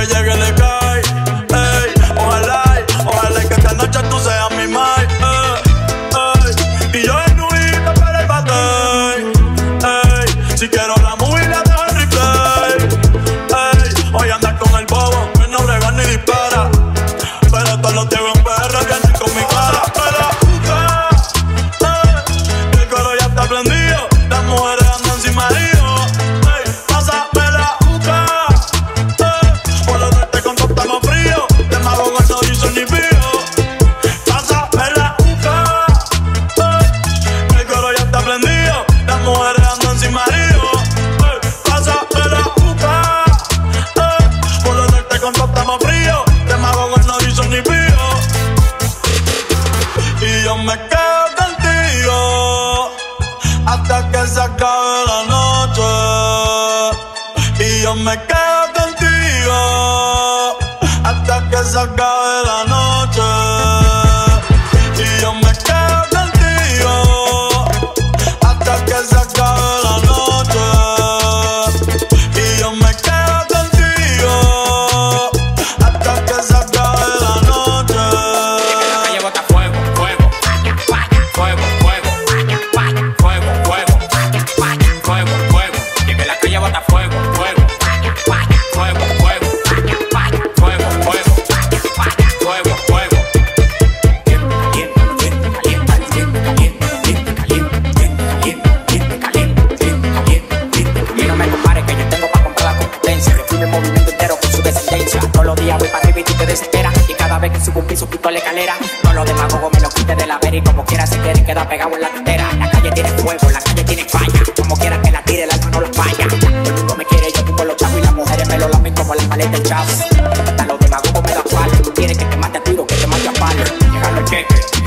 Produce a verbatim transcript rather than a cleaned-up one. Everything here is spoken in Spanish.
llegue le cae. Ey, ojalá, ojalá que esta noche tú seas mi mai. Ey, ey, y yo en Nuita para el batey. Ey, si quiero la movie la dejo en replay. Ey, hoy andar con el bobo, que no brega ni dispara. Pero todos los tiempos en P R vienen con mi cara. Pero puta, ey, el coro ya está prendido. Las mujeres andan encima de ellos. Ey, pásame la juca. Ey, por lo norte con todo estamos fríos. De mago no hizo ni pío. Pásame la juca. Ey, el coro ya está prendido. Las mujeres andan encima de ellos. Ey, pásame la juca. Ey, por lo norte con todo estamos fríos. De mago no hizo ni pío. Y yo me quedo contigo hasta que se acabe la noche. Y yo me quedo contigo hasta que se acabe la noche. Y yo me quedo contigo hasta que se acabe la noche. Y yo me quedo contigo hasta que se acabe la noche. La calle bota fuego, fuego, fuego, fuego, fuego, fuego, fuego, fuego, fuego. Que la calle bota fuego, fuego, fuego, fuego, fuego, fuego, fuego, fuego. Y no me compares que yo tengo pa' comprar la competencia. Define el movimiento entero con su descendencia. Todos los días voy para arriba y tú te desesperas. Y cada vez que subo un piso quito la escalera. Todos los demagogos me lo quite de la vera. Y como quiera se quieren quedar pegados en la tetera. La calle tiene fuego, la calle tiene falla. Como quiera que la tire, el alma no la falla. Todo el mundo me quiere, yo tengo los chavos. Y las mujeres me lo lamen como la maleta del chavo. Hasta los demagogos me dan palo. Tú quieres que te mate a tiro, que te mate a palo. Llegan los cheques.